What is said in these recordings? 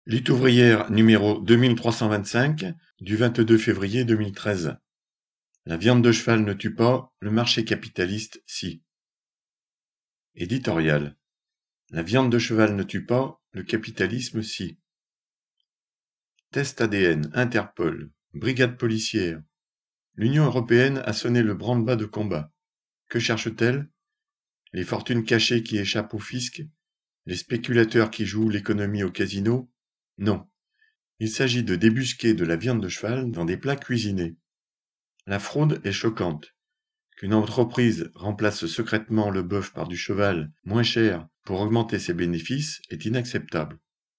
Lutte ouvrière numéro 2325 du 22 février 2013. La viande de cheval ne tue pas, le marché capitaliste si. Éditorial. La viande de cheval ne tue pas, le capitalisme si. Test ADN, Interpol, brigade policière. L'Union européenne a sonné le branle-bas de combat. Que cherche-t-elle? Les fortunes cachées qui échappent au fisc? Les spéculateurs qui jouent l'économie au casino? Non. Il s'agit de débusquer de la viande de cheval dans des plats cuisinés. La fraude est choquante. Qu'une entreprise remplace secrètement le bœuf par du cheval moins cher pour augmenter ses bénéfices est inacceptable.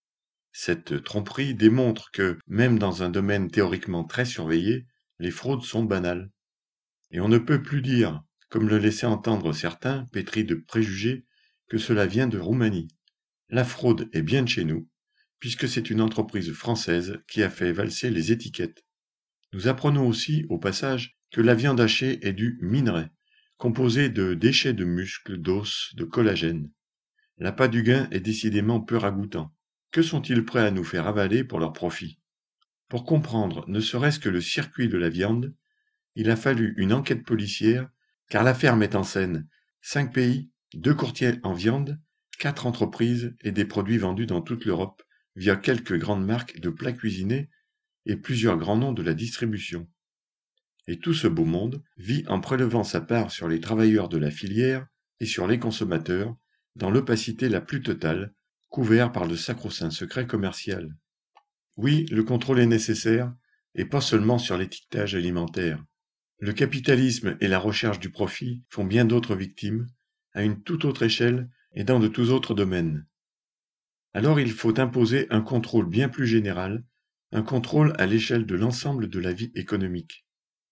Cette tromperie démontre que, même dans un domaine théoriquement très surveillé, les fraudes sont banales. Et on ne peut plus dire, comme le laissaient entendre certains, pétris de préjugés, que cela vient de Roumanie. La fraude est bien de chez nous, puisque c'est une entreprise française qui a fait valser les étiquettes. Nous apprenons aussi, au passage, que la viande hachée est du minerai, composé de déchets de muscles, d'os, de collagène. L'appât du gain est décidément peu ragoûtant. Que sont-ils prêts à nous faire avaler pour leur profit? Pour comprendre ne serait-ce que le circuit de la viande, il a fallu une enquête policière, car l'affaire met en scène 5 pays, 2 courtiers en viande, 4 entreprises et des produits vendus dans toute l'Europe via quelques grandes marques de plats cuisinés et plusieurs grands noms de la distribution. Et tout ce beau monde vit en prélevant sa part sur les travailleurs de la filière et sur les consommateurs, dans l'opacité la plus totale, couvert par le sacro-saint secret commercial. Oui, le contrôle est nécessaire, et pas seulement sur l'étiquetage alimentaire. Le capitalisme et la recherche du profit font bien d'autres victimes, à une toute autre échelle et dans de tous autres domaines. Alors il faut imposer un contrôle bien plus général, un contrôle à l'échelle de l'ensemble de la vie économique.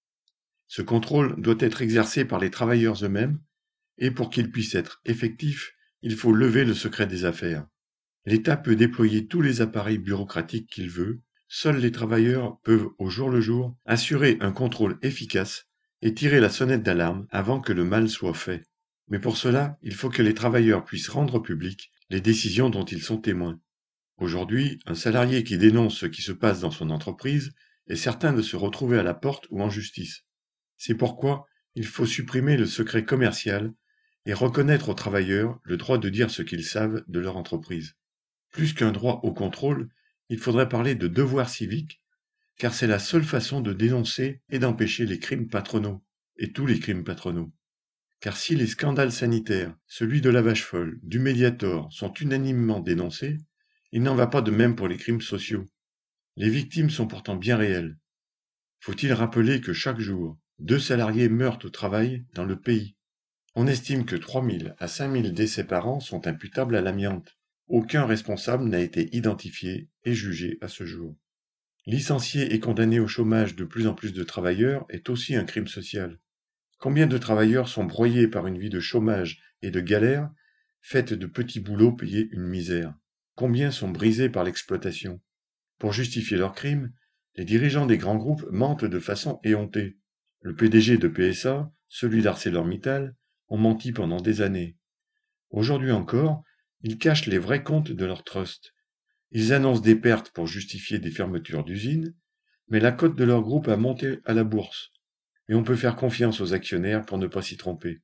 Ce contrôle doit être exercé par les travailleurs eux-mêmes, et pour qu'il puisse être effectif, il faut lever le secret des affaires. L'État peut déployer tous les appareils bureaucratiques qu'il veut, seuls les travailleurs peuvent au jour le jour assurer un contrôle efficace et tirer la sonnette d'alarme avant que le mal soit fait. Mais pour cela, il faut que les travailleurs puissent rendre publiques les décisions dont ils sont témoins. Aujourd'hui, un salarié qui dénonce ce qui se passe dans son entreprise est certain de se retrouver à la porte ou en justice. C'est pourquoi il faut supprimer le secret commercial et reconnaître aux travailleurs le droit de dire ce qu'ils savent de leur entreprise. Plus qu'un droit au contrôle, il faudrait parler de devoir civique, car c'est la seule façon de dénoncer et d'empêcher les crimes patronaux, et tous les crimes patronaux. Car si les scandales sanitaires, celui de la vache folle, du Mediator, sont unanimement dénoncés, il n'en va pas de même pour les crimes sociaux. Les victimes sont pourtant bien réelles. Faut-il rappeler que chaque jour, 2 salariés meurent au travail dans le pays? On estime que 3000 à 5000 décès par an sont imputables à l'amiante. Aucun responsable n'a été identifié et jugé à ce jour. Licencier et condamner au chômage de plus en plus de travailleurs est aussi un crime social. Combien de travailleurs sont broyés par une vie de chômage et de galère, faite de petits boulots payés une misère? Combien sont brisés par l'exploitation? Pour justifier leurs crimes, les dirigeants des grands groupes mentent de façon éhontée. Le PDG de PSA, celui d'ArcelorMittal, ont menti pendant des années. Aujourd'hui encore, ils cachent les vrais comptes de leur trust. Ils annoncent des pertes pour justifier des fermetures d'usines, mais la cote de leur groupe a monté à la bourse, et on peut faire confiance aux actionnaires pour ne pas s'y tromper.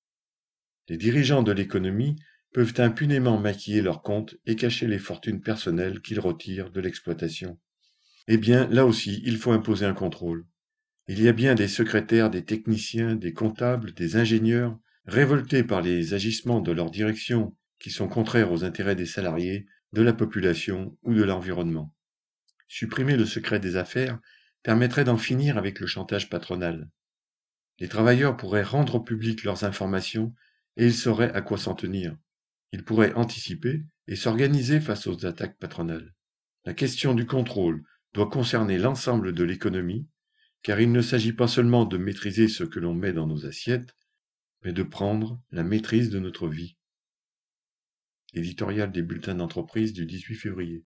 Les dirigeants de l'économie peuvent impunément maquiller leurs comptes et cacher les fortunes personnelles qu'ils retirent de l'exploitation. Eh bien, là aussi, il faut imposer un contrôle. Il y a bien des secrétaires, des techniciens, des comptables, des ingénieurs, révoltés par les agissements de leur direction qui sont contraires aux intérêts des salariés, de la population ou de l'environnement. Supprimer le secret des affaires permettrait d'en finir avec le chantage patronal. Les travailleurs pourraient rendre publiques leurs informations et ils sauraient à quoi s'en tenir. Ils pourraient anticiper et s'organiser face aux attaques patronales. La question du contrôle doit concerner l'ensemble de l'économie, car il ne s'agit pas seulement de maîtriser ce que l'on met dans nos assiettes, mais de prendre la maîtrise de notre vie. Éditorial des bulletins d'entreprise du 18 février.